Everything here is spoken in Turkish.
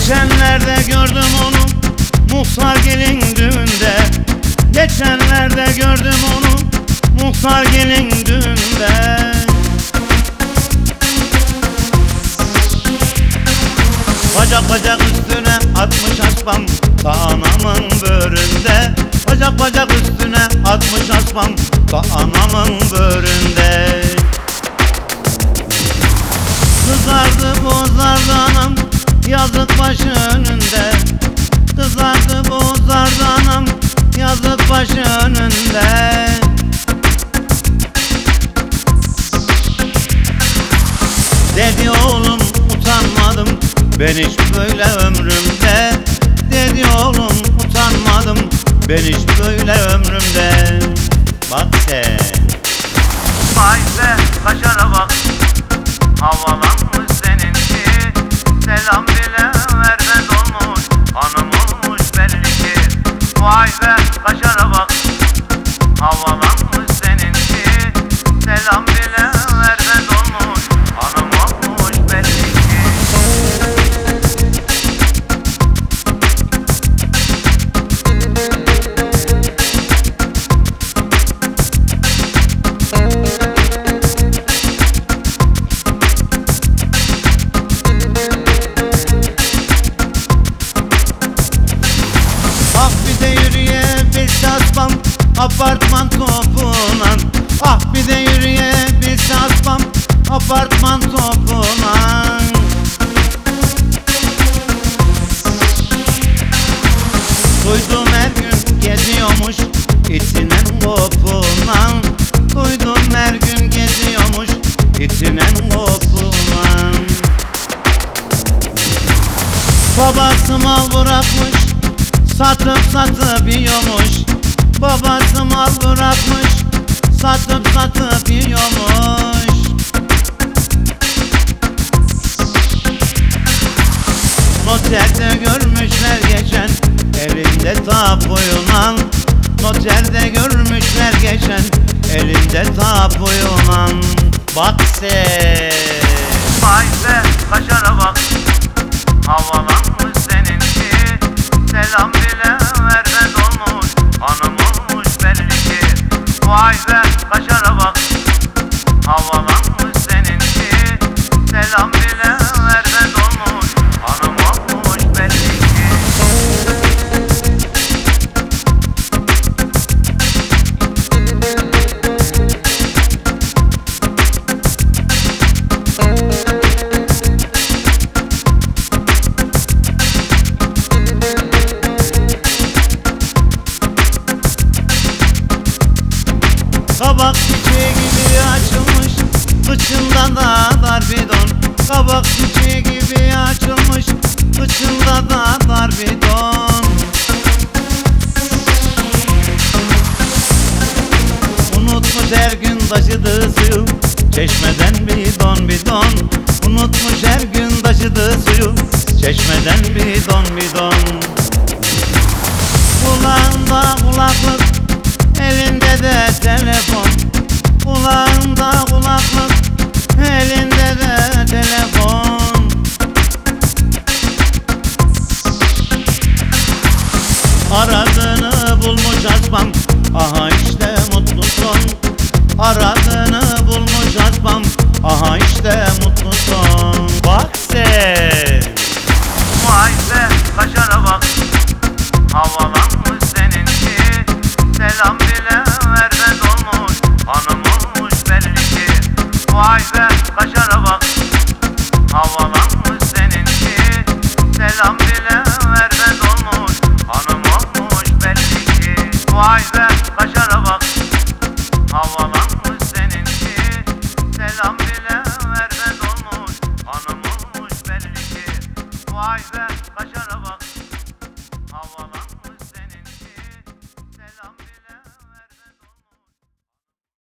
Geçenlerde gördüm onu muhtar gelin düğünde. Geçenlerde gördüm onu muhtar gelin düğünde. Bacak bacak üstüne atmış aslan ta anamın böğründe. Bacak bacak üstüne atmış aslan ta anamın böğründe. Kızardı bozardı anam yazık başı önünde. Kızardı bozardı anam yazık başı önünde. Dedi oğlum utanmadım ben hiç böyle ömrümde. Dedi oğlum utanmadım ben hiç böyle ömrümde. Bak sen. Vay be kaşara bak, havalanmış seninki. Selam bile vermez olmuş, hanım olmuş belli ki. Vay be kaşara bak, havalanmış seninki. Selam bile vermez olmuş, hanım olmuş belli ki. Ah bir de yürüyebilse aslan apartman topunan. Ah bir de yürüyebilse aslan apartman topunan. Duydum her gün geziyormuş itinen kopunan. Duydum her gün geziyormuş itinen kopunan. Babası mal bırakmış satıp satıp yiyormuş. Babası mal bırakmış satıp satıp yiyormuş. Noterde görmüşler geçen elinde tapuyunan. Noterde görmüşler geçen elinde tapuyunan. Bak sen. Vay be kaşara bak, havalanmış seninki. Selam bile vermez olmuş, hanım olmuş belli ki. Vay be kaşara bak, havalanmış seninki. Selam bile vermez olmuş, hanım olmuş belli ki. Kabak çiçeği gibi açılmış kıçında da dar bidon. Kabak çiçeği gibi açılmış kıçında da dar bidon. Unutmuş her gün taşıdığı suyu çeşmeden bidon bidon. Unutmuş her gün taşıdığı suyu çeşmeden bidon bidon. Kulağında kulaklık elinde de telefon. Kulağında kulaklık elinde de telefon. Aradığını bulmuş aslan aha işte mutlu son. Aradığını bulmuş aslan aha işte mutlu son. Bak sen. Vay be kaşara bak, havalanmış seninki. Selam bile vermez olmuş, hanım olmuş belli ki. Vay be kaşara bak, havalanmış seninki. Selam bile vermez olmuş, hanım olmuş belli ki. Vay be kaşara bak, havalanmış seninki. Selam bile vermez olmuş, hanım olmuş belli ki. Vay be kaşara bak.